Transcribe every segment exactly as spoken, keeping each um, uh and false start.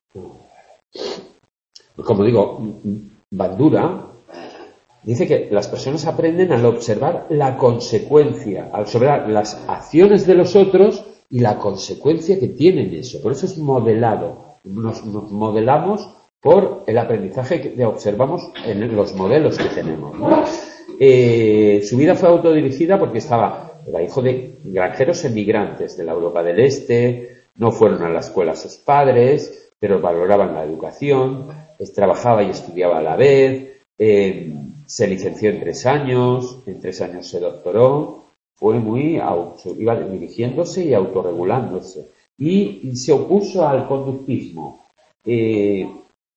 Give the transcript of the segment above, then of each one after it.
Como digo, Bandura dice que las personas aprenden al observar la consecuencia, al observar las acciones de los otros y la consecuencia que tienen eso. Por eso es modelado. Nos, nos modelamos por el aprendizaje que observamos en los modelos que tenemos, ¿no? Eh, su vida fue autodirigida porque estaba, era hijo de granjeros emigrantes de la Europa del Este, no fueron a la escuela sus padres, pero valoraban la educación, trabajaba y estudiaba a la vez, eh, se licenció en tres años, en tres años se doctoró, fue muy auto, iba dirigiéndose y autorregulándose, y, y se opuso al conductismo. Eh,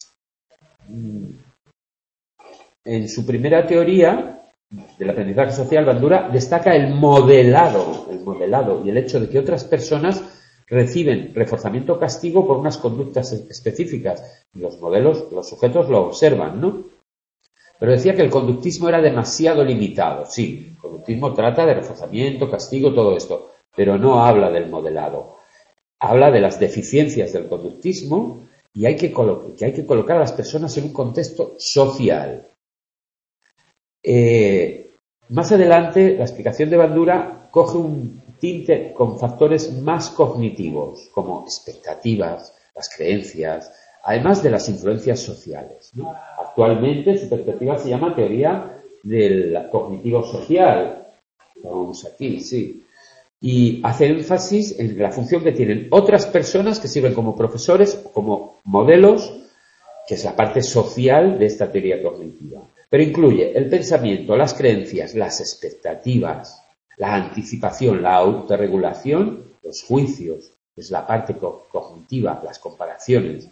en su primera teoría del aprendizaje social, Bandura destaca el modelado, el modelado y el hecho de que otras personas reciben reforzamiento o castigo por unas conductas específicas. Y los modelos, los sujetos lo observan, ¿no? Pero decía que el conductismo era demasiado limitado. Sí, el conductismo trata de reforzamiento, castigo, todo esto, pero no habla del modelado. Habla de las deficiencias del conductismo y hay que, colo- que hay que colocar a las personas en un contexto social. Eh, más adelante, la explicación de Bandura coge un tinte con factores más cognitivos, como expectativas, las creencias, además de las influencias sociales, ¿no? Actualmente su perspectiva se llama teoría del cognitivo social. Vamos aquí, sí. Y hace énfasis en la función que tienen otras personas que sirven como profesores, como modelos, que es la parte social de esta teoría cognitiva. Pero incluye el pensamiento, las creencias, las expectativas, la anticipación, la autorregulación, los juicios, que es la parte co- cognitiva, las comparaciones.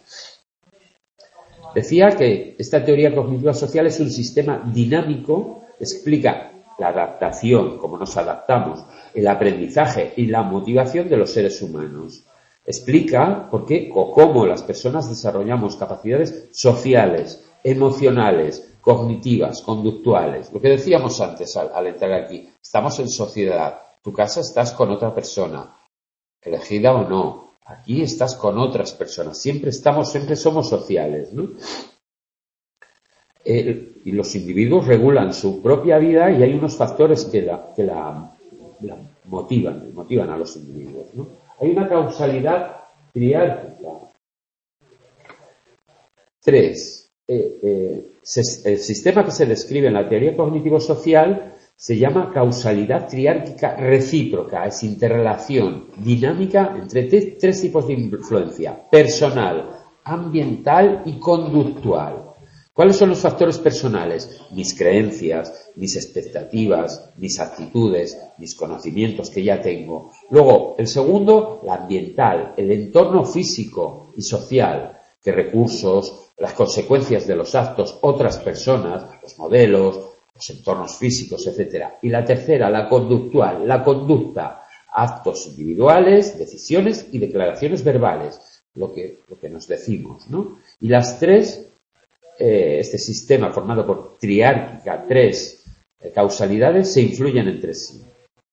Decía que esta teoría cognitiva social es un sistema dinámico, explica la adaptación, cómo nos adaptamos, el aprendizaje y la motivación de los seres humanos. Explica por qué o cómo las personas desarrollamos capacidades sociales, emocionales, cognitivas, conductuales. Lo que decíamos antes al, al entrar aquí, estamos en sociedad, tu casa estás con otra persona, elegida o no, aquí estás con otras personas, siempre estamos, siempre somos sociales, ¿no? Eh, y los individuos regulan su propia vida y hay unos factores que la, que la, la motivan, motivan a los individuos, ¿no? Hay una causalidad triárquica. Tres. Eh, eh, se, el sistema que se describe en la teoría cognitivo-social se llama causalidad triárquica recíproca, es interrelación dinámica entre t- tres tipos de influencia: personal, ambiental y conductual. ¿Cuáles son los factores personales? Mis creencias, mis expectativas, mis actitudes, mis conocimientos que ya tengo. Luego, el segundo, la ambiental, el entorno físico y social, qué recursos, las consecuencias de los actos, otras personas, los modelos, los entornos físicos, etcétera. Y la tercera, la conductual, la conducta, actos individuales, decisiones y declaraciones verbales, lo que, lo que nos decimos, ¿no? Y las tres, eh, este sistema formado por triárquica, tres eh, causalidades, se influyen entre sí.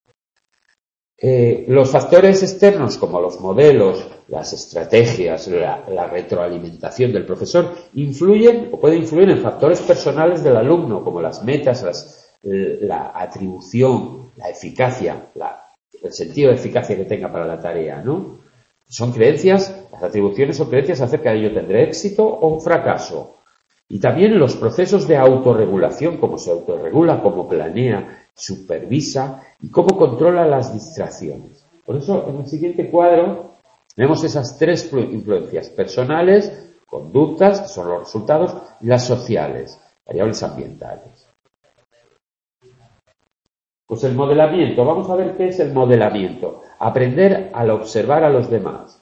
Eh, los factores externos, como los modelos, las estrategias, la, la retroalimentación del profesor, influyen o pueden influir en factores personales del alumno, como las metas, las, la atribución, la eficacia, la, el sentido de eficacia que tenga para la tarea, ¿no? Son creencias, las atribuciones son creencias acerca de ello tendré éxito o un fracaso. Y también los procesos de autorregulación, cómo se autorregula, cómo planea, supervisa y cómo controla las distracciones. Por eso, en el siguiente cuadro, vemos esas tres influencias: personales, conductas, que son los resultados, y las sociales, variables ambientales. Pues el modelamiento, vamos a ver qué es el modelamiento. Aprender al observar a los demás.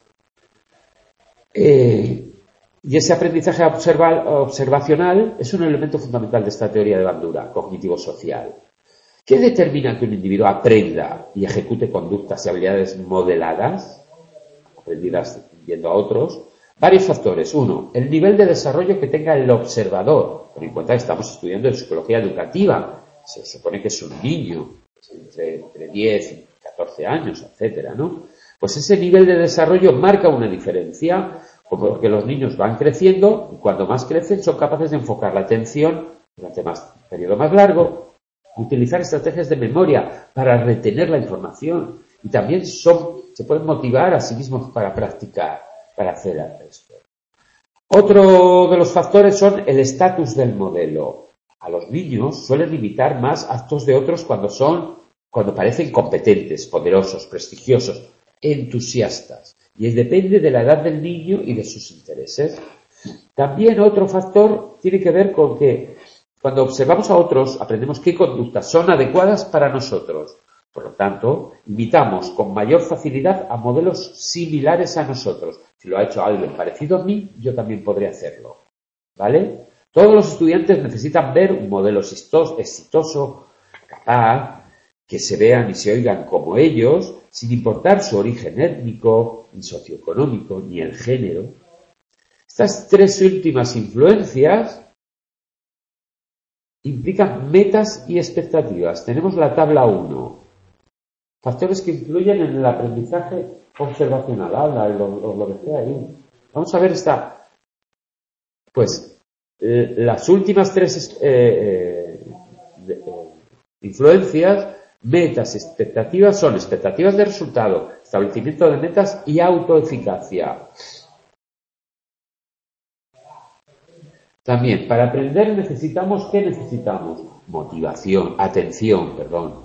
Eh, y ese aprendizaje observa, observacional es un elemento fundamental de esta teoría de Bandura, cognitivo-social. ¿Qué determina que un individuo aprenda y ejecute conductas y habilidades modeladas, aprendidas viendo a otros? Varios factores. Uno, el nivel de desarrollo que tenga el observador. Ten en cuenta que estamos estudiando en psicología educativa. Se supone que es un niño, entre, entre diez y catorce años, etcétera, ¿no? Pues ese nivel de desarrollo marca una diferencia Porque los niños van creciendo y cuando más crecen son capaces de enfocar la atención durante más, un periodo más largo, utilizar estrategias de memoria para retener la información y también son, se pueden motivar a sí mismos para practicar, para hacer esto. Otro de los factores son el estatus del modelo. A los niños suelen imitar más actos de otros cuando son, cuando parecen competentes, poderosos, prestigiosos, entusiastas. Y depende de la edad del niño y de sus intereses. También otro factor tiene que ver con que cuando observamos a otros aprendemos qué conductas son adecuadas para nosotros. Por lo tanto, imitamos con mayor facilidad a modelos similares a nosotros. Si lo ha hecho alguien parecido a mí, yo también podré hacerlo. ¿Vale? Todos los estudiantes necesitan ver un modelo exitoso, capaz, que se vean y se oigan como ellos, sin importar su origen étnico, ni socioeconómico, ni el género. Estas tres últimas influencias implican metas y expectativas. Tenemos la tabla uno. Factores que influyen en el aprendizaje observacional. Habla, os lo dejé ahí. Vamos a ver esta. Pues, eh, las últimas tres eh, eh, de, eh, influencias, metas y expectativas son expectativas de resultado, establecimiento de metas y autoeficacia. También, para aprender necesitamos, ¿qué necesitamos? Motivación, atención, perdón.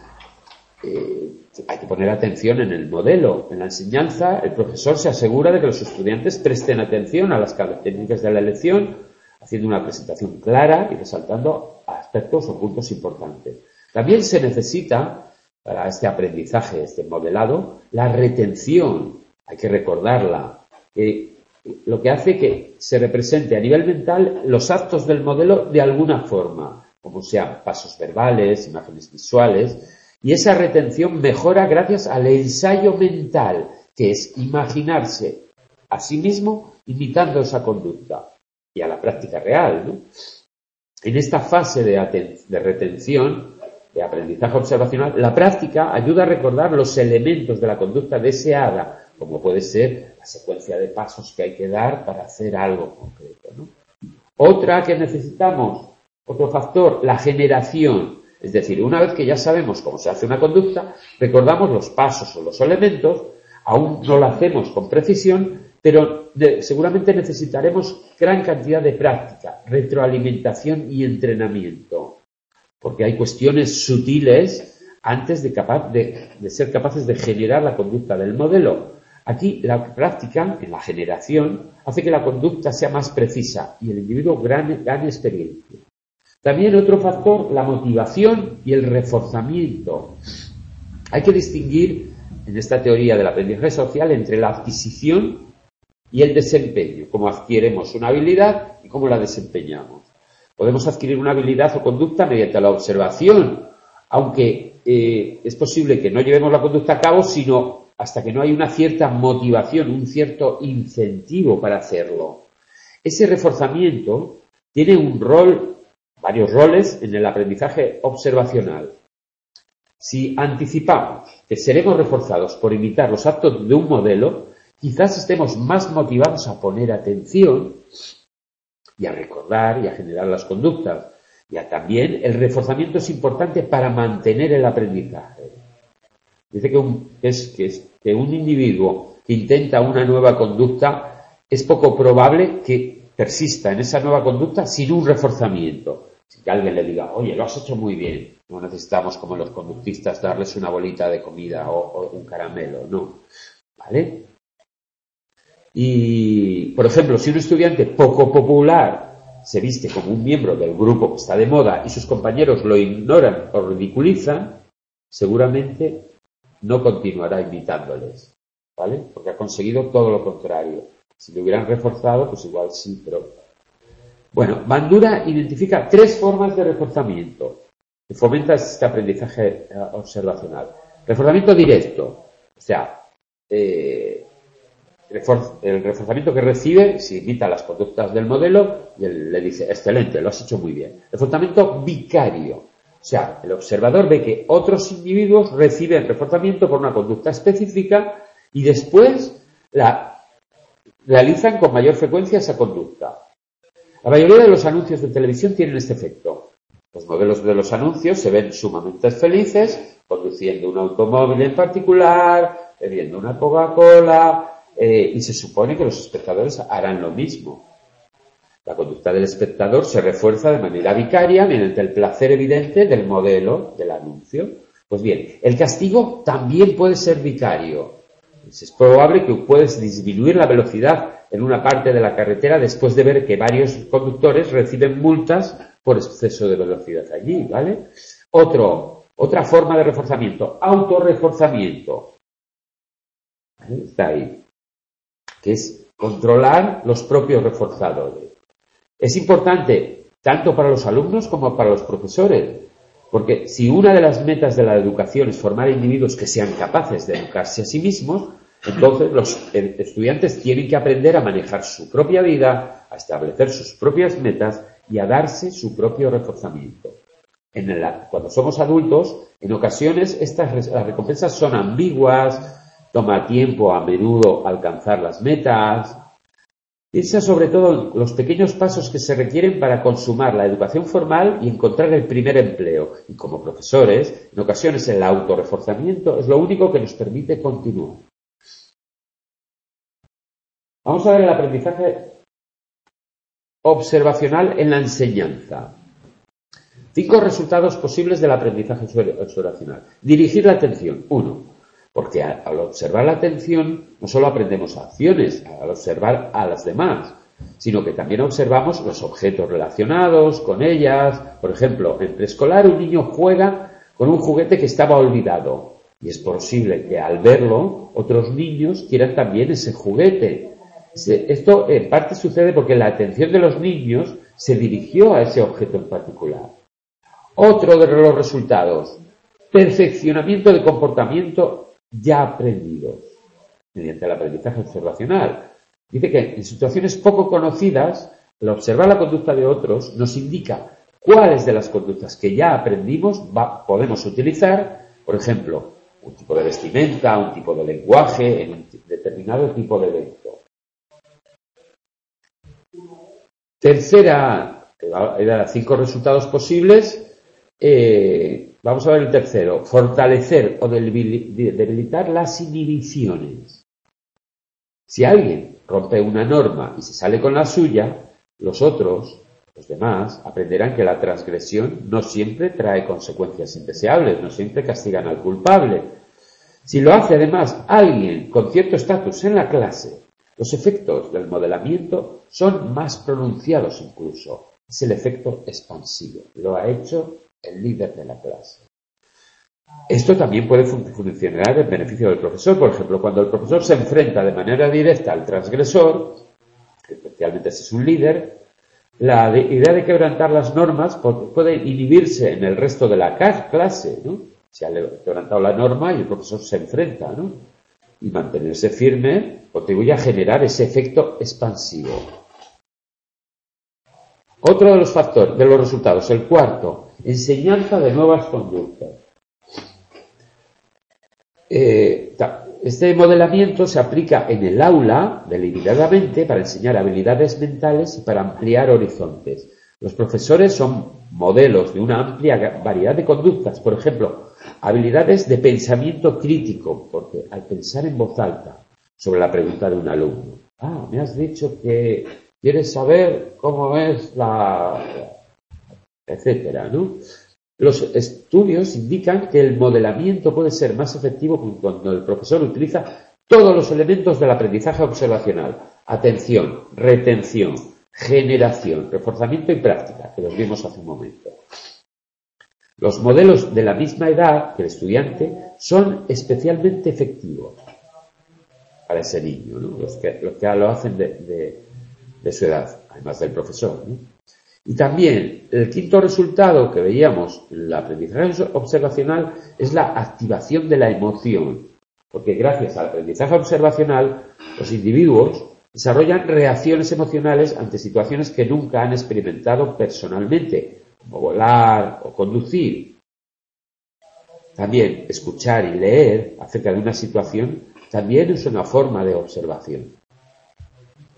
Eh, hay que poner atención en el modelo. En la enseñanza, el profesor se asegura de que los estudiantes presten atención a las características de la lección, haciendo una presentación clara y resaltando aspectos o puntos importantes. También se necesita, para este aprendizaje, este modelado, la retención. Hay que recordarla. Que lo que hace que se represente a nivel mental los actos del modelo de alguna forma, como sean pasos verbales, imágenes visuales, y esa retención mejora gracias al ensayo mental, que es imaginarse a sí mismo imitando esa conducta, y a la práctica real, ¿no? En esta fase de, de retención, de aprendizaje observacional, la práctica ayuda a recordar los elementos de la conducta deseada, como puede ser la secuencia de pasos que hay que dar para hacer algo concreto, ¿no? Otra que necesitamos, otro factor, la generación. Es decir, una vez que ya sabemos cómo se hace una conducta, recordamos los pasos o los elementos, aún no lo hacemos con precisión, pero de, seguramente necesitaremos gran cantidad de práctica, retroalimentación y entrenamiento, porque hay cuestiones sutiles antes de, capaz de, de ser capaces de generar la conducta del modelo. Aquí la práctica, en la generación, hace que la conducta sea más precisa y el individuo gane, gane experiencia. También otro factor, la motivación y el reforzamiento. Hay que distinguir en esta teoría del aprendizaje social entre la adquisición y el desempeño, cómo adquirimos una habilidad y cómo la desempeñamos. Podemos adquirir una habilidad o conducta mediante la observación, aunque eh, es posible que no llevemos la conducta a cabo, sino hasta que no hay una cierta motivación, un cierto incentivo para hacerlo. Ese reforzamiento tiene un rol, varios roles en el aprendizaje observacional. Si anticipamos que seremos reforzados por imitar los actos de un modelo, quizás estemos más motivados a poner atención y a recordar y a generar las conductas. Y a también el reforzamiento es importante para mantener el aprendizaje. Dice que un, es, que, es, que un individuo que intenta una nueva conducta es poco probable que persista en esa nueva conducta sin un reforzamiento. Si que alguien le diga, oye, lo has hecho muy bien, no necesitamos como los conductistas darles una bolita de comida o, o un caramelo, no. ¿Vale? Y, por ejemplo, si un estudiante poco popular se viste como un miembro del grupo que está de moda y sus compañeros lo ignoran o ridiculizan, seguramente no continuará imitándoles, ¿vale? Porque ha conseguido todo lo contrario. Si lo hubieran reforzado, pues igual sí, pero... Bueno, Bandura identifica tres formas de reforzamiento que fomenta este aprendizaje observacional. Reforzamiento directo, o sea, eh, el reforzamiento que recibe si imita las conductas del modelo y él le dice, excelente, lo has hecho muy bien. Reforzamiento vicario, o sea, el observador ve que otros individuos reciben reforzamiento por una conducta específica y después la realizan con mayor frecuencia esa conducta. La mayoría de los anuncios de televisión tienen este efecto. Los modelos de los anuncios se ven sumamente felices, conduciendo un automóvil en particular, bebiendo una Coca-Cola, eh, y se supone que los espectadores harán lo mismo. La conducta del espectador se refuerza de manera vicaria mediante el placer evidente del modelo del anuncio. Pues bien, el castigo también puede ser vicario. Es probable que puedes disminuir la velocidad en una parte de la carretera después de ver que varios conductores reciben multas por exceso de velocidad allí, ¿vale? Otro, otra forma de reforzamiento, autorreforzamiento. ¿Vale? Está ahí. Que es controlar los propios reforzadores. Es importante tanto para los alumnos como para los profesores, porque si una de las metas de la educación es formar individuos que sean capaces de educarse a sí mismos, entonces los estudiantes tienen que aprender a manejar su propia vida, a establecer sus propias metas y a darse su propio reforzamiento. En el, cuando somos adultos, en ocasiones estas las recompensas son ambiguas, toma tiempo a menudo alcanzar las metas. Piensa sobre todo en los pequeños pasos que se requieren para consumar la educación formal y encontrar el primer empleo. Y como profesores, en ocasiones el autorreforzamiento es lo único que nos permite continuar. Vamos a ver el aprendizaje observacional en la enseñanza. Cinco resultados posibles del aprendizaje observacional. Dirigir la atención. Uno. Porque al observar la atención no solo aprendemos acciones, al observar a las demás, sino que también observamos los objetos relacionados con ellas. Por ejemplo, en preescolar un niño juega con un juguete que estaba olvidado y es posible que al verlo otros niños quieran también ese juguete. Esto en parte sucede porque la atención de los niños se dirigió a ese objeto en particular. Otro de los resultados, perfeccionamiento de comportamiento ya aprendidos mediante el aprendizaje observacional. Dice que en situaciones poco conocidas, el observar la conducta de otros nos indica cuáles de las conductas que ya aprendimos va, podemos utilizar, por ejemplo, un tipo de vestimenta, un tipo de lenguaje en un determinado tipo de evento. Tercera, eran cinco resultados posibles. Eh, Vamos a ver el tercero. Fortalecer o debilitar las inhibiciones. Si alguien rompe una norma y se sale con la suya, los otros, los demás, aprenderán que la transgresión no siempre trae consecuencias indeseables, no siempre castigan al culpable. Si lo hace además alguien con cierto estatus en la clase, los efectos del modelamiento son más pronunciados incluso. Es el efecto expansivo. Lo ha hecho el líder de la clase. Esto también puede funcionar en beneficio del profesor. Por ejemplo, cuando el profesor se enfrenta de manera directa al transgresor, especialmente si es un líder, la de, idea de quebrantar las normas puede inhibirse en el resto de la clase, ¿no? Se ha quebrantado la norma y el profesor se enfrenta, ¿no? Y mantenerse firme contribuye a generar ese efecto expansivo. Otro de los factores, de los resultados, el cuarto, enseñanza de nuevas conductas. Eh, este modelamiento se aplica en el aula deliberadamente para enseñar habilidades mentales y para ampliar horizontes. Los profesores son modelos de una amplia variedad de conductas, por ejemplo, habilidades de pensamiento crítico, porque al pensar en voz alta sobre la pregunta de un alumno, ah, me has dicho que quieres saber cómo es la... etcétera, ¿no? Los estudios indican que el modelamiento puede ser más efectivo cuando el profesor utiliza todos los elementos del aprendizaje observacional. Atención, retención, generación, reforzamiento y práctica, que los vimos hace un momento. Los modelos de la misma edad que el estudiante son especialmente efectivos para ese niño, ¿no? Los que, los que lo hacen de, de, de su edad, además del profesor, ¿no? Y también el quinto resultado que veíamos en el aprendizaje observacional es la activación de la emoción, porque gracias al aprendizaje observacional los individuos desarrollan reacciones emocionales ante situaciones que nunca han experimentado personalmente, como volar o conducir. También escuchar y leer acerca de una situación también es una forma de observación.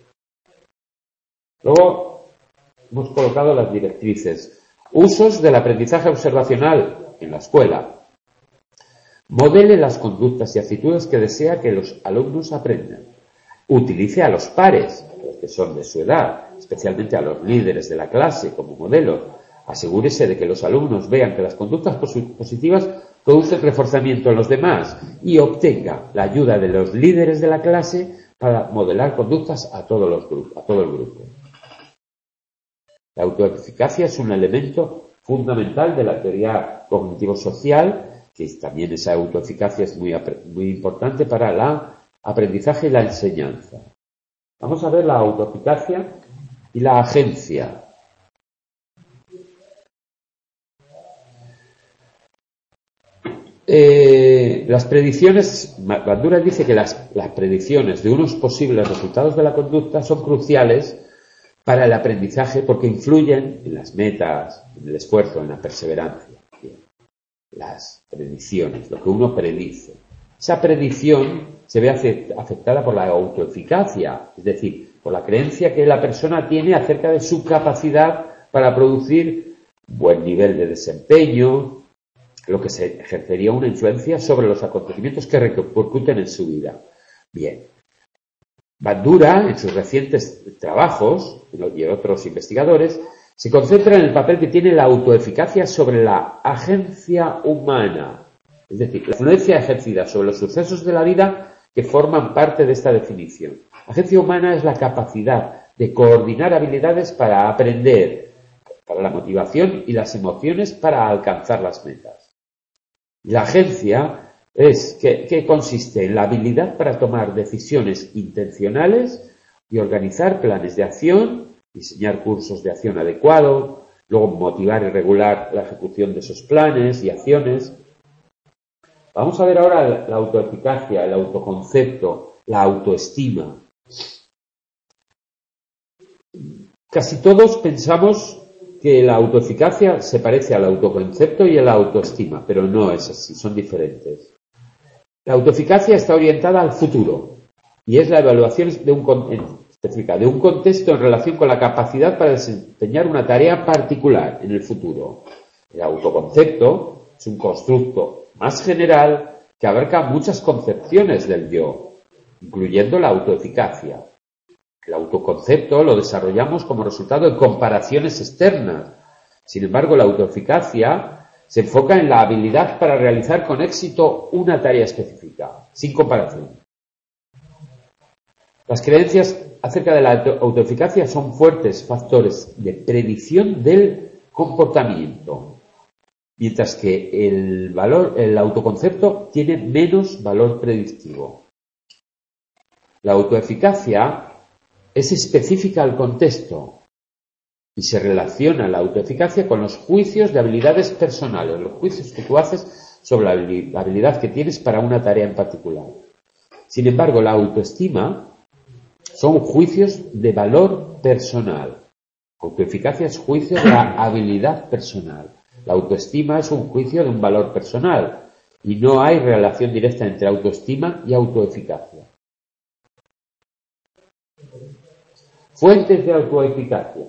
Luego hemos colocado las directrices. Usos del aprendizaje observacional en la escuela. Modele las conductas y actitudes que desea que los alumnos aprendan. Utilice a los pares, los que son de su edad, especialmente a los líderes de la clase como modelo. Asegúrese de que los alumnos vean que las conductas positivas producen reforzamiento en los demás y obtenga la ayuda de los líderes de la clase para modelar conductas a, todos los grupos, a todo el grupo. La autoeficacia es un elemento fundamental de la teoría cognitivo-social, que también esa autoeficacia es muy, muy importante para el aprendizaje y la enseñanza. Vamos a ver la autoeficacia y la agencia. Eh, las predicciones, Bandura dice que las, las predicciones de unos posibles resultados de la conducta son cruciales para el aprendizaje porque influyen en las metas, en el esfuerzo, en la perseverancia. Bien. Las predicciones, lo que uno predice. Esa predicción se ve afectada por la autoeficacia, es decir, por la creencia que la persona tiene acerca de su capacidad para producir buen nivel de desempeño, lo que se ejercería una influencia sobre los acontecimientos que repercuten en su vida. Bien. Bandura, en sus recientes trabajos, y otros investigadores, se concentra en el papel que tiene la autoeficacia sobre la agencia humana. Es decir, la influencia ejercida sobre los sucesos de la vida que forman parte de esta definición. La agencia humana es la capacidad de coordinar habilidades para aprender, para la motivación y las emociones para alcanzar las metas. La agencia es que, que consiste en la habilidad para tomar decisiones intencionales y organizar planes de acción, diseñar cursos de acción adecuados, luego motivar y regular la ejecución de esos planes y acciones. Vamos a ver ahora la, la autoeficacia, el autoconcepto, la autoestima. Casi todos pensamos que la autoeficacia se parece al autoconcepto y a la autoestima, pero no es así, son diferentes. La autoeficacia está orientada al futuro y es la evaluación de un, específica de un contexto en relación con la capacidad para desempeñar una tarea particular en el futuro. El autoconcepto es un constructo más general que abarca muchas concepciones del yo, incluyendo la autoeficacia. El autoconcepto lo desarrollamos como resultado de comparaciones externas. Sin embargo, la autoeficacia se enfoca en la habilidad para realizar con éxito una tarea específica, sin comparación. Las creencias acerca de la autoeficacia son fuertes factores de predicción del comportamiento, mientras que el valor, el autoconcepto tiene menos valor predictivo. La autoeficacia es específica al contexto y se relaciona la autoeficacia con los juicios de habilidades personales, los juicios que tú haces sobre la habilidad que tienes para una tarea en particular. Sin embargo, la autoestima son juicios de valor personal. Autoeficacia es juicio de la habilidad personal. La autoestima es un juicio de un valor personal y no hay relación directa entre autoestima y autoeficacia. Fuentes de autoeficacia.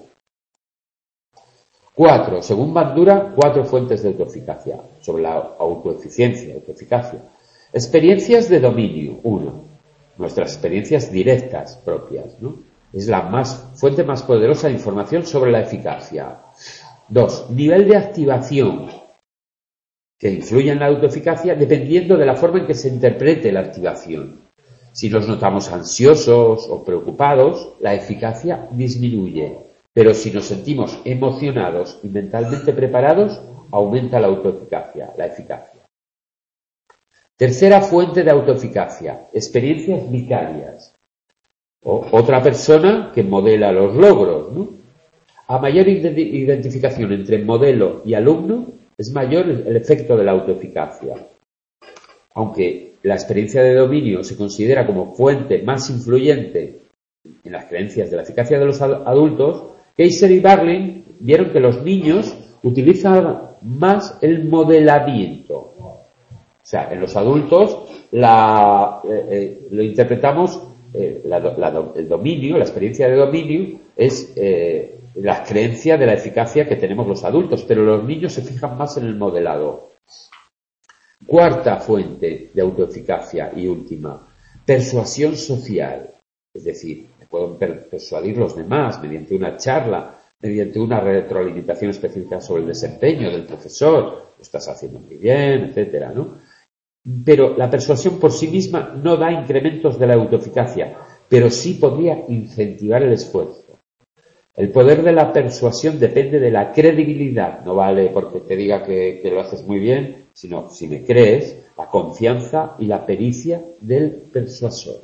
Cuatro, según Bandura, cuatro fuentes de autoeficacia sobre la autoeficiencia, autoeficacia. Experiencias de dominio. Uno, nuestras experiencias directas propias, ¿no? Es la más, fuente más poderosa de información sobre la eficacia. Dos, nivel de activación que influye en la autoeficacia dependiendo de la forma en que se interprete la activación. Si nos notamos ansiosos o preocupados, la eficacia disminuye. Pero si nos sentimos emocionados y mentalmente preparados, aumenta la autoeficacia, la eficacia. Tercera fuente de autoeficacia, experiencias vicarias. O otra persona que modela los logros, ¿no? A mayor identificación entre modelo y alumno, es mayor el efecto de la autoeficacia. Aunque la experiencia de dominio se considera como fuente más influyente en las creencias de la eficacia de los adultos, Keiser y Barling vieron que los niños utilizan más el modelamiento. O sea, en los adultos la, eh, eh, lo interpretamos eh, la, la, el dominio, la experiencia de dominio es eh, la creencia de la eficacia que tenemos los adultos, pero los niños se fijan más en el modelado. Cuarta fuente de autoeficacia y última, persuasión social. Es decir, me puedo persuadir los demás mediante una charla, mediante una retroalimentación específica sobre el desempeño del profesor, lo estás haciendo muy bien, etcétera, ¿no? Pero la persuasión por sí misma no da incrementos de la autoeficacia, pero sí podría incentivar el esfuerzo. El poder de la persuasión depende de la credibilidad, no vale porque te diga que, que lo haces muy bien, sino si me crees, la confianza y la pericia del persuasor.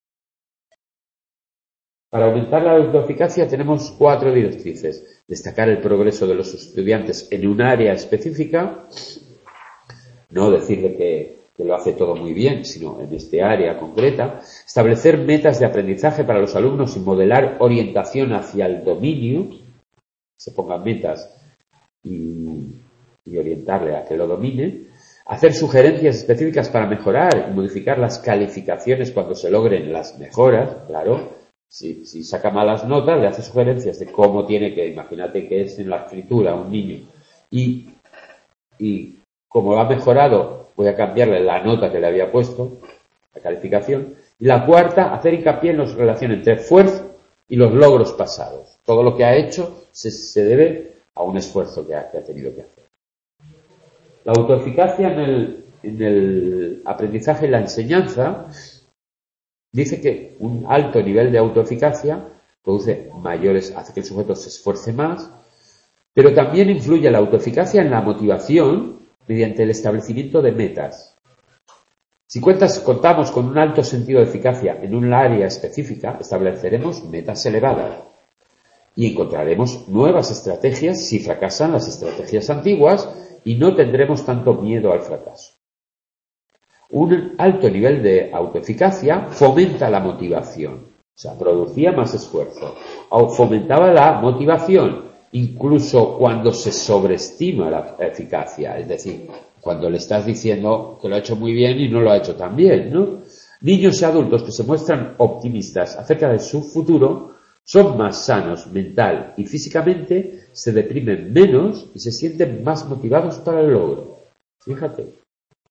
Para aumentar la autoeficacia tenemos cuatro directrices. Destacar el progreso de los estudiantes en un área específica, no decirle que, que lo hace todo muy bien, sino en este área concreta. Establecer metas de aprendizaje para los alumnos y modelar orientación hacia el dominio. Se pongan metas y, y orientarle a que lo domine. Hacer sugerencias específicas para mejorar y modificar las calificaciones cuando se logren las mejoras, claro. Si, si saca malas notas, le hace sugerencias de cómo tiene que, imagínate que es en la escritura un niño, y, y como ha mejorado, voy a cambiarle la nota que le había puesto, la calificación. Y la cuarta, hacer hincapié en la relación entre esfuerzo y los logros pasados. Todo lo que ha hecho se, se debe a un esfuerzo que ha, que ha tenido que hacer. La autoeficacia en el, en el aprendizaje y la enseñanza dice que un alto nivel de autoeficacia produce mayores, hace que el sujeto se esfuerce más, pero también influye la autoeficacia en la motivación mediante el establecimiento de metas. Si cuentas, contamos con un alto sentido de eficacia en un área específica, estableceremos metas elevadas y encontraremos nuevas estrategias si fracasan las estrategias antiguas y no tendremos tanto miedo al fracaso. Un alto nivel de autoeficacia fomenta la motivación, o sea, producía más esfuerzo, fomentaba la motivación, incluso cuando se sobreestima la eficacia, es decir, cuando le estás diciendo que lo ha hecho muy bien y no lo ha hecho tan bien, ¿no? Niños y adultos que se muestran optimistas acerca de su futuro son más sanos mental y físicamente, se deprimen menos y se sienten más motivados para el logro. Fíjate.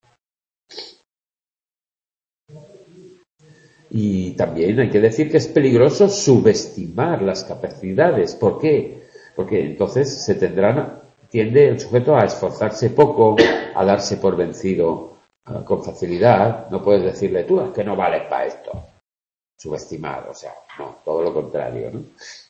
Y también hay que decir que es peligroso subestimar las capacidades. ¿Por qué? Porque entonces se tendrán, tiende el sujeto a esforzarse poco, a darse por vencido uh, con facilidad. No puedes decirle, tú es que no vales para esto. Subestimar, o sea, no, todo lo contrario, ¿no?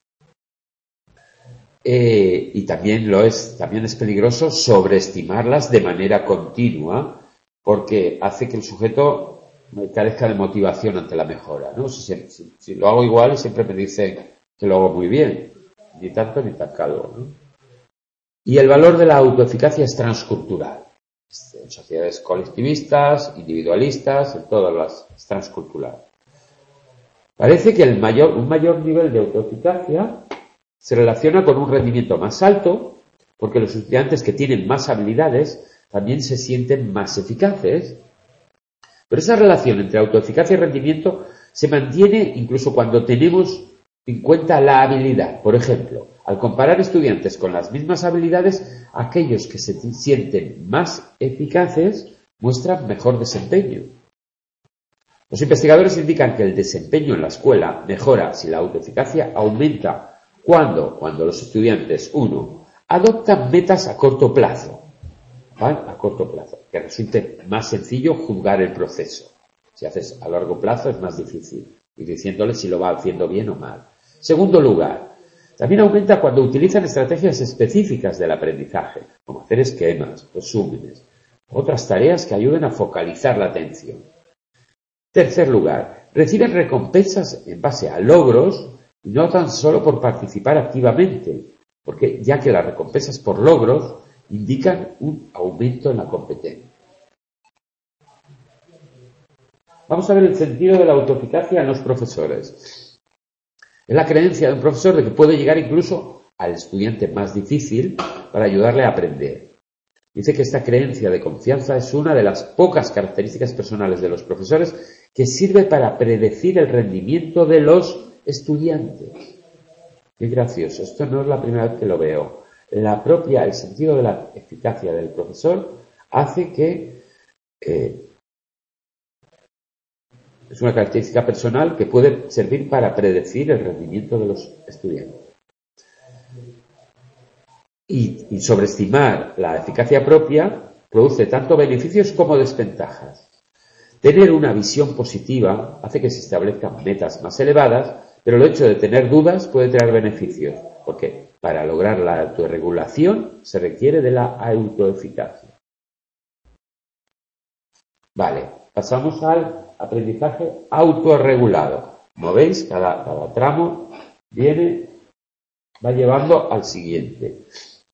Eh, y también lo es, también es peligroso sobreestimarlas de manera continua, porque hace que el sujeto carezca de motivación ante la mejora, ¿no? Si, si, si lo hago igual y siempre me dicen que lo hago muy bien, ni tanto ni tan calvo, ¿no? Y el valor de la autoeficacia es transcultural. En sociedades colectivistas, individualistas, en todas las es transcultural. Parece que el mayor, un mayor nivel de autoeficacia se relaciona con un rendimiento más alto, porque los estudiantes que tienen más habilidades también se sienten más eficaces. Pero esa relación entre autoeficacia y rendimiento se mantiene incluso cuando tenemos en cuenta la habilidad. Por ejemplo, al comparar estudiantes con las mismas habilidades, aquellos que se sienten más eficaces muestran mejor desempeño. Los investigadores indican que el desempeño en la escuela mejora si la autoeficacia aumenta cuando, cuando los estudiantes, uno, adoptan metas a corto plazo. ¿Vale? A corto plazo, que resulte más sencillo juzgar el proceso. Si haces a largo plazo es más difícil, y diciéndole si lo va haciendo bien o mal. Segundo lugar, también aumenta cuando utilizan estrategias específicas del aprendizaje, como hacer esquemas, resúmenes, otras tareas que ayuden a focalizar la atención. Tercer lugar, reciben recompensas en base a logros y no tan solo por participar activamente, porque ya que las recompensas por logros indican un aumento en la competencia. Vamos a ver el sentido de la autoeficacia en los profesores. Es la creencia de un profesor de que puede llegar incluso al estudiante más difícil para ayudarle a aprender. Dice que esta creencia de confianza es una de las pocas características personales de los profesores que sirve para predecir el rendimiento de los estudiantes. Qué gracioso, esto no es la primera vez que lo veo. La propia, el sentido de la eficacia del profesor hace que eh, es una característica personal que puede servir para predecir el rendimiento de los estudiantes. Y, y sobreestimar la eficacia propia produce tanto beneficios como desventajas. Tener una visión positiva hace que se establezcan metas más elevadas, pero el hecho de tener dudas puede traer beneficios, porque para lograr la autorregulación se requiere de la autoeficacia. Vale, pasamos al aprendizaje autorregulado. Como veis, cada, cada tramo viene, va llevando al siguiente.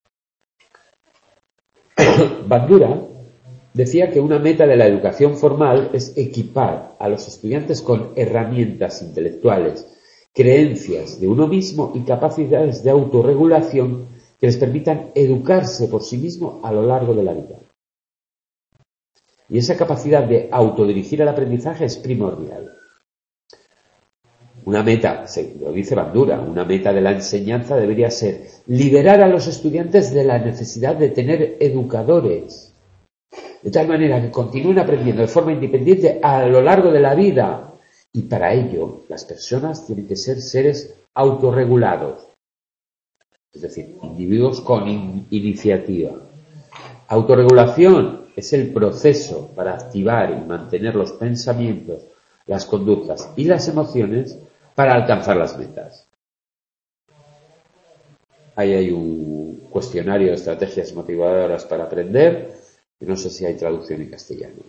Bandura decía que una meta de la educación formal es equipar a los estudiantes con herramientas intelectuales, creencias de uno mismo y capacidades de autorregulación que les permitan educarse por sí mismo a lo largo de la vida. Y esa capacidad de autodirigir el aprendizaje es primordial. Una meta, lo dice Bandura, una meta de la enseñanza debería ser liberar a los estudiantes de la necesidad de tener educadores, de tal manera que continúen aprendiendo de forma independiente a lo largo de la vida. Y para ello, las personas tienen que ser seres autorregulados, es decir, individuos con in- iniciativa. Autorregulación es el proceso para activar y mantener los pensamientos, las conductas y las emociones para alcanzar las metas. Ahí hay un cuestionario de estrategias motivadoras para aprender, que no sé si hay traducción en castellano.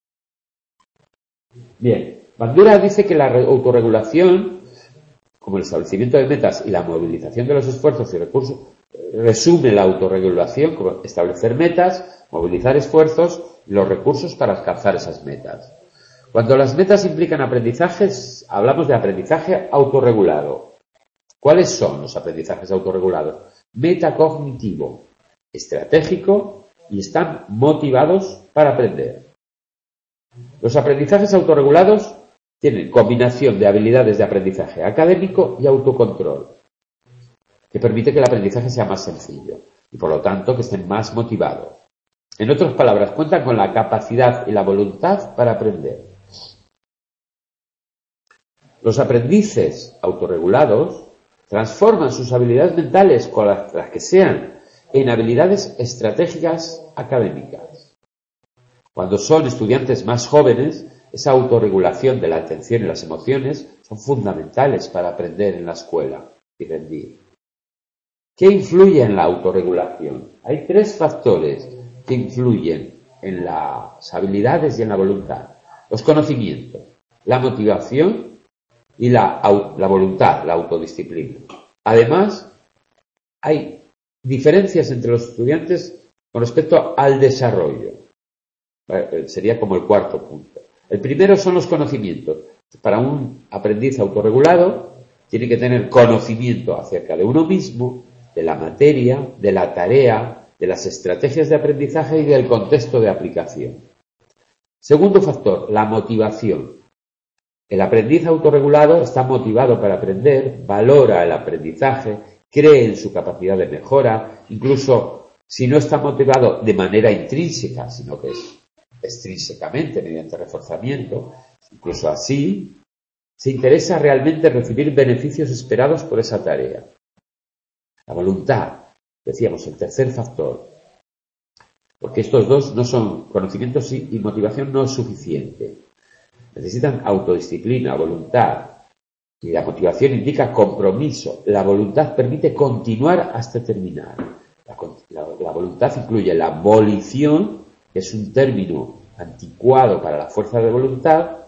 Bien, Bandura dice que la autorregulación, como el establecimiento de metas y la movilización de los esfuerzos y recursos, resume la autorregulación como establecer metas, movilizar esfuerzos y los recursos para alcanzar esas metas. Cuando las metas implican aprendizajes, hablamos de aprendizaje autorregulado. ¿Cuáles son los aprendizajes autorregulados? Metacognitivo, estratégico y están motivados para aprender. Los aprendizajes autorregulados tienen combinación de habilidades de aprendizaje académico y autocontrol, que permite que el aprendizaje sea más sencillo y, por lo tanto, que estén más motivados. En otras palabras, cuentan con la capacidad y la voluntad para aprender. Los aprendices autorregulados transforman sus habilidades mentales, con las, las que sean, en habilidades estratégicas académicas. Cuando son estudiantes más jóvenes, esa autorregulación de la atención y las emociones son fundamentales para aprender en la escuela y rendir. ¿Qué influye en la autorregulación? Hay tres factores que influyen en las habilidades y en la voluntad. Los conocimientos, la motivación y la, la voluntad, la autodisciplina. Además, hay diferencias entre los estudiantes con respecto al desarrollo. Sería como el cuarto punto. El primero son los conocimientos. Para un aprendiz autorregulado, tiene que tener conocimiento acerca de uno mismo, de la materia, de la tarea, de las estrategias de aprendizaje y del contexto de aplicación. Segundo factor, la motivación. El aprendiz autorregulado está motivado para aprender, valora el aprendizaje, cree en su capacidad de mejora, incluso si no está motivado de manera intrínseca, sino que es extrínsecamente, mediante reforzamiento, incluso así, se interesa realmente en recibir beneficios esperados por esa tarea. La voluntad, decíamos, el tercer factor, porque estos dos no son, conocimientos y motivación no es suficiente. Necesitan autodisciplina, voluntad, y la motivación indica compromiso. La voluntad permite continuar hasta terminar. La, la, la voluntad incluye la volición, que es un término anticuado para la fuerza de voluntad,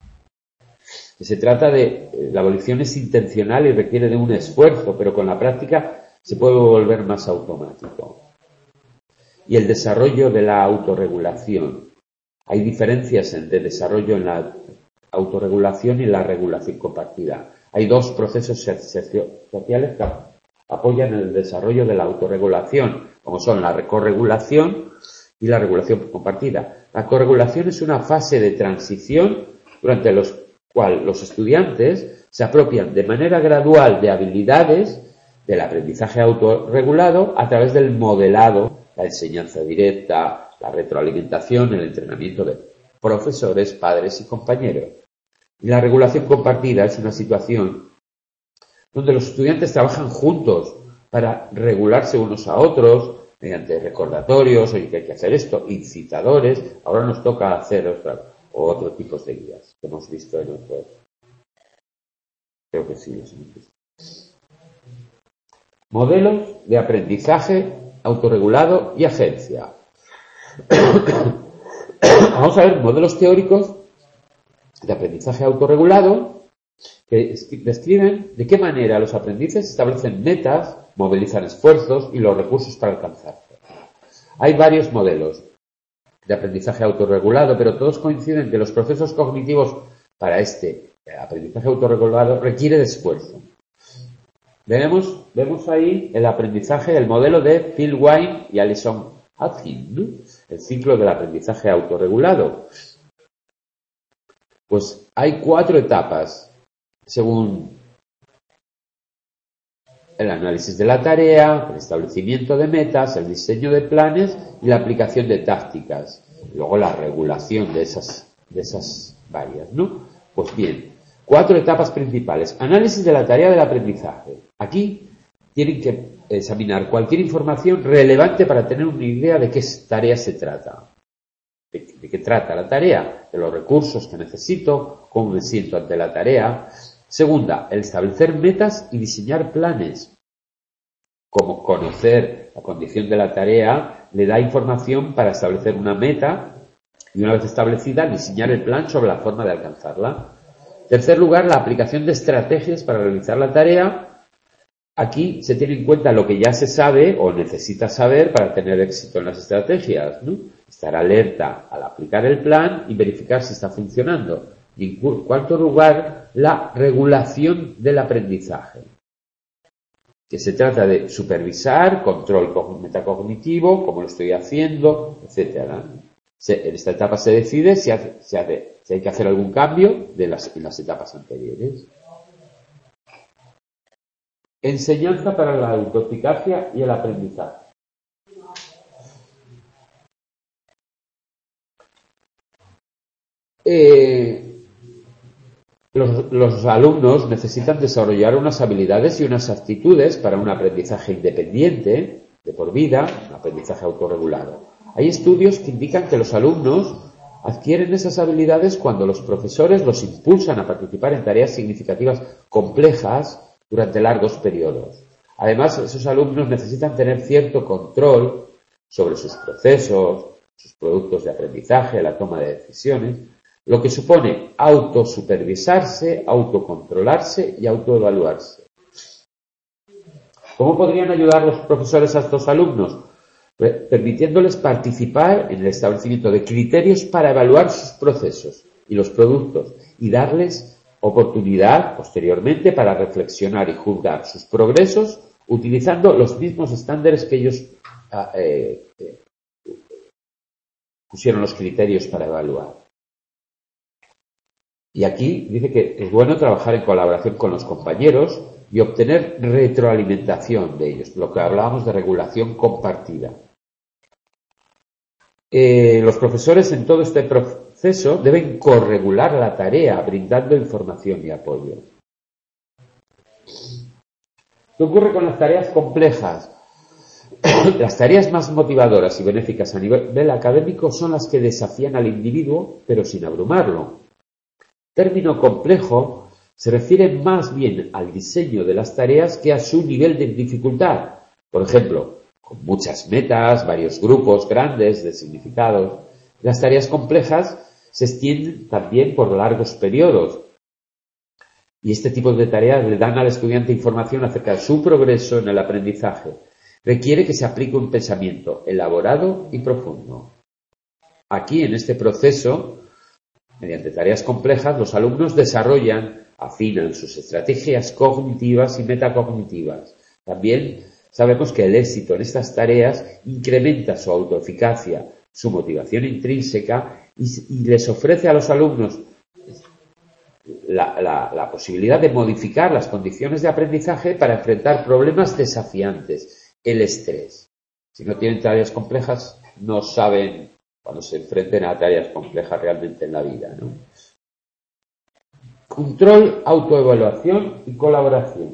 que se trata de, la volición es intencional y requiere de un esfuerzo, pero con la práctica se puede volver más automático. Y el desarrollo de la autorregulación. Hay diferencias entre desarrollo en la autorregulación y la regulación compartida. Hay dos procesos sociales que apoyan el desarrollo de la autorregulación, como son la corregulación y la regulación compartida. La corregulación es una fase de transición durante los cuales los estudiantes se apropian de manera gradual de habilidades del aprendizaje autorregulado a través del modelado, la enseñanza directa, la retroalimentación, el entrenamiento de profesores, padres y compañeros. Y la regulación compartida es una situación donde los estudiantes trabajan juntos para regularse unos a otros mediante recordatorios, oye, que hay que hacer esto, incitadores. Ahora nos toca hacer otra, o otro tipos de guías que hemos visto en otros. Creo que sí, los hemos visto. Modelos de aprendizaje autorregulado y agencia. Vamos a ver modelos teóricos de aprendizaje autorregulado que describen de qué manera los aprendices establecen metas, movilizan esfuerzos y los recursos para alcanzarlas. Hay varios modelos de aprendizaje autorregulado, pero todos coinciden en que los procesos cognitivos para este aprendizaje autorregulado requiere de esfuerzo. Vemos, vemos ahí el aprendizaje, el modelo de Phil Wine y Alison Atkins, ¿no? El ciclo del aprendizaje autorregulado. Pues hay cuatro etapas, según el análisis de la tarea, el establecimiento de metas, el diseño de planes y la aplicación de tácticas. Luego la regulación de esas, de esas varias, ¿no? Pues bien, cuatro etapas principales. Análisis de la tarea del aprendizaje. Aquí tienen que examinar cualquier información relevante para tener una idea de qué tarea se trata. ¿De, de qué trata la tarea? De los recursos que necesito, cómo me siento ante la tarea. Segunda, el establecer metas y diseñar planes. Como conocer la condición de la tarea le da información para establecer una meta y una vez establecida diseñar el plan sobre la forma de alcanzarla. Tercer lugar, la aplicación de estrategias para realizar la tarea. Aquí se tiene en cuenta lo que ya se sabe o necesita saber para tener éxito en las estrategias, ¿no? Estar alerta al aplicar el plan y verificar si está funcionando. Y en cuarto lugar, la regulación del aprendizaje, que se trata de supervisar, control metacognitivo, cómo lo estoy haciendo, etcétera. En esta etapa se decide si, hace, si, hace, si hay que hacer algún cambio de las, en las etapas anteriores. Enseñanza para la autoeficacia y el aprendizaje. Eh, los, los alumnos necesitan desarrollar unas habilidades y unas actitudes para un aprendizaje independiente, de por vida, un aprendizaje autorregulado. Hay estudios que indican que los alumnos adquieren esas habilidades cuando los profesores los impulsan a participar en tareas significativas complejas durante largos periodos. Además, esos alumnos necesitan tener cierto control sobre sus procesos, sus productos de aprendizaje, la toma de decisiones, lo que supone autosupervisarse, autocontrolarse y autoevaluarse. ¿Cómo podrían ayudar los profesores a estos alumnos? Permitiéndoles participar en el establecimiento de criterios para evaluar sus procesos y los productos y darles oportunidad posteriormente para reflexionar y juzgar sus progresos utilizando los mismos estándares que ellos eh, eh, pusieron los criterios para evaluar. Y aquí dice que es bueno trabajar en colaboración con los compañeros y obtener retroalimentación de ellos, lo que hablábamos de regulación compartida. Eh, los profesores en todo este proceso deben corregular la tarea, brindando información y apoyo. ¿Qué ocurre con las tareas complejas? Las tareas más motivadoras y benéficas a nivel académico son las que desafían al individuo, pero sin abrumarlo. Término complejo se refiere más bien al diseño de las tareas que a su nivel de dificultad. Por ejemplo, con muchas metas, varios grupos grandes de significados. Las tareas complejas se extienden también por largos periodos. Y este tipo de tareas le dan al estudiante información acerca de su progreso en el aprendizaje. Requiere que se aplique un pensamiento elaborado y profundo. Aquí, en este proceso, mediante tareas complejas, los alumnos desarrollan, afinan sus estrategias cognitivas y metacognitivas. También sabemos que el éxito en estas tareas incrementa su autoeficacia, su motivación intrínseca y, y les ofrece a los alumnos la, la, la posibilidad de modificar las condiciones de aprendizaje para enfrentar problemas desafiantes, el estrés. Si no tienen tareas complejas, no saben cuando se enfrenten a tareas complejas realmente en la vida, ¿no? Control, autoevaluación y colaboración.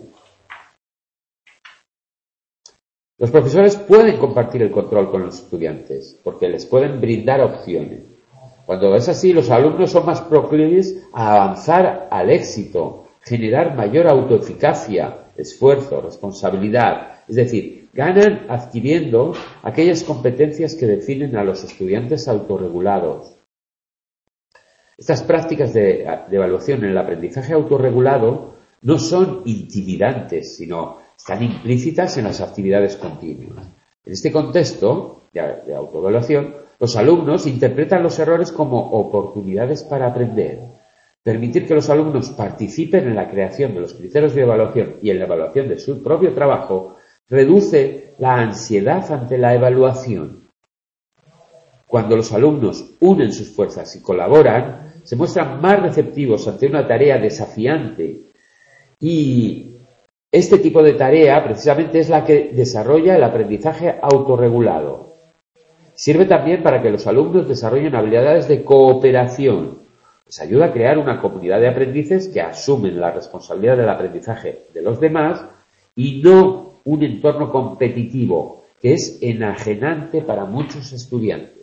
Los profesores pueden compartir el control con los estudiantes porque les pueden brindar opciones. Cuando es así, los alumnos son más proclives a avanzar al éxito, generar mayor autoeficacia, esfuerzo, responsabilidad. Es decir, ganan adquiriendo aquellas competencias que definen a los estudiantes autorregulados. Estas prácticas de, de evaluación en el aprendizaje autorregulado no son intimidantes, sino están implícitas en las actividades continuas. En este contexto de, de autoevaluación, los alumnos interpretan los errores como oportunidades para aprender. Permitir que los alumnos participen en la creación de los criterios de evaluación y en la evaluación de su propio trabajo reduce la ansiedad ante la evaluación. Cuando los alumnos unen sus fuerzas y colaboran, se muestran más receptivos ante una tarea desafiante. Y este tipo de tarea precisamente es la que desarrolla el aprendizaje autorregulado. Sirve también para que los alumnos desarrollen habilidades de cooperación. Les ayuda a crear una comunidad de aprendices que asumen la responsabilidad del aprendizaje de los demás y no un entorno competitivo que es enajenante para muchos estudiantes.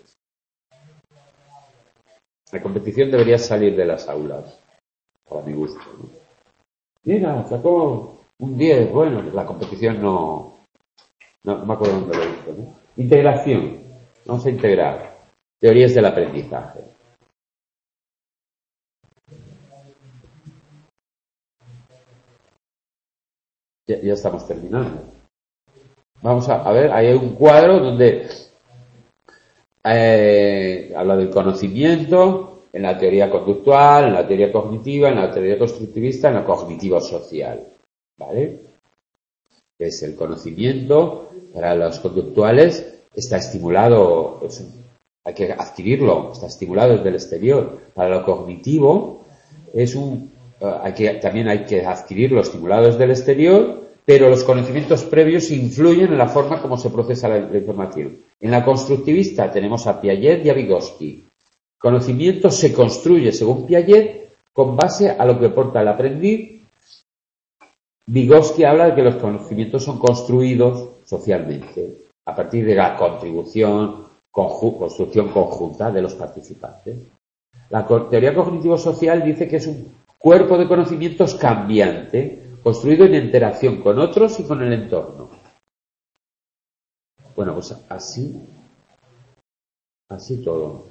La competición debería salir de las aulas, para mi gusto, ¿no? Mira, sacó un diez, bueno, la competición no, no, no me acuerdo dónde lo hizo, ¿no? Integración, vamos a integrar teorías del aprendizaje. Ya, ya estamos terminando. Vamos a, a ver, ahí hay un cuadro donde eh, habla del conocimiento en la teoría conductual, en la teoría cognitiva, en la teoría constructivista, en la cognitiva social, ¿vale? Es el conocimiento para los conductuales está estimulado, es, hay que adquirirlo, está estimulado desde el exterior. Para lo cognitivo es un, uh, hay que también hay que adquirirlo estimulado desde el exterior, pero los conocimientos previos influyen en la forma como se procesa la, la información. En la constructivista tenemos a Piaget y a Vygotsky. Conocimiento se construye, según Piaget, con base a lo que aporta el aprendiz. Vygotsky habla de que los conocimientos son construidos socialmente, a partir de la contribución, conju- construcción conjunta de los participantes. La teoría cognitivo-social dice que es un cuerpo de conocimientos cambiante, construido en interacción con otros y con el entorno. Bueno, pues así, así todo.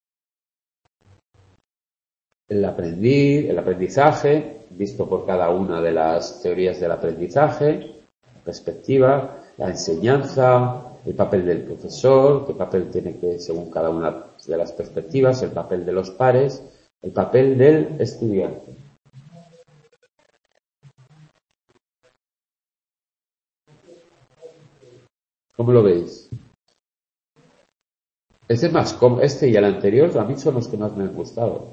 El aprendiz, el aprendizaje, visto por cada una de las teorías del aprendizaje, la perspectiva, la enseñanza, el papel del profesor, qué papel tiene que, según cada una de las perspectivas, el papel de los pares, el papel del estudiante. ¿Cómo lo veis? Este más, este y el anterior, a mí son los que más me han gustado.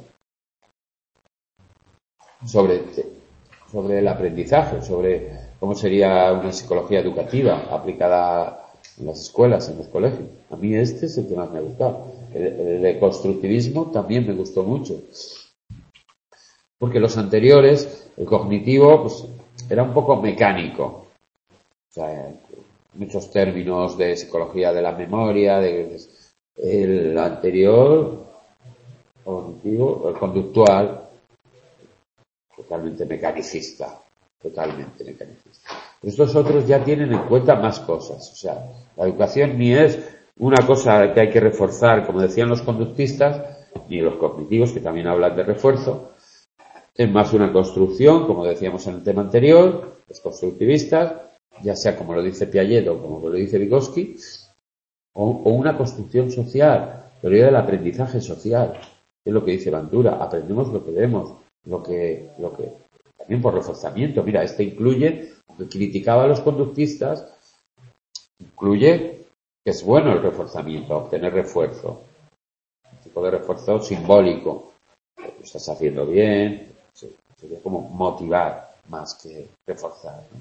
Sobre, sobre el aprendizaje, sobre cómo sería una psicología educativa aplicada en las escuelas, en los colegios. A mí este es el que más me ha gustado. El, el de constructivismo también me gustó mucho. Porque los anteriores, el cognitivo, pues era un poco mecánico. O sea, muchos términos de psicología de la memoria, de, el anterior, cognitivo, el conductual, totalmente mecanicista, totalmente mecanicista. Estos otros ya tienen en cuenta más cosas. O sea, la educación ni es una cosa que hay que reforzar, como decían los conductistas, ni los cognitivos, que también hablan de refuerzo. Es más una construcción, como decíamos en el tema anterior, los constructivistas, ya sea como lo dice Piaget o como lo dice Vygotsky, o, o una construcción social, teoría del aprendizaje social, es lo que dice Bandura, aprendemos lo que vemos, lo que, lo que, también por reforzamiento. Mira, este incluye, aunque criticaba a los conductistas, incluye que es bueno el reforzamiento, obtener refuerzo, un tipo de refuerzo simbólico, lo estás haciendo bien, Sí, sería como motivar más que reforzar, ¿no?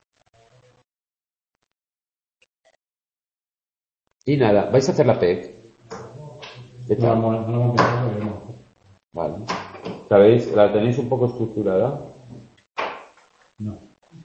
Y nada, ¿vais a hacer la P E C? ¿Qué No, tal? no, no, no, no, no. Vale. ¿Sabéis? ¿La tenéis un poco estructurada? No.